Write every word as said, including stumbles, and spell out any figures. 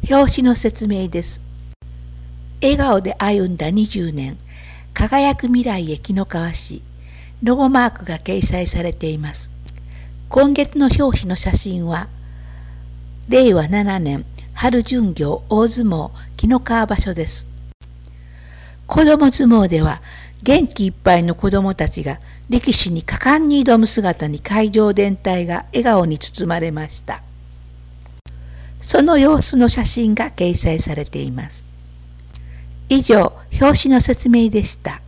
表紙の説明です。笑顔で歩んだにじゅうねん、輝く未来へ紀の川市、ロゴマークが掲載されています。今月の表紙の写真は、れいわななねん春巡業大相撲紀の川場所です。子供相撲では元気いっぱいの子供たちが力士に果敢に挑む姿に会場全体が笑顔に包まれました。その様子の写真が掲載されています。以上、表紙の説明でした。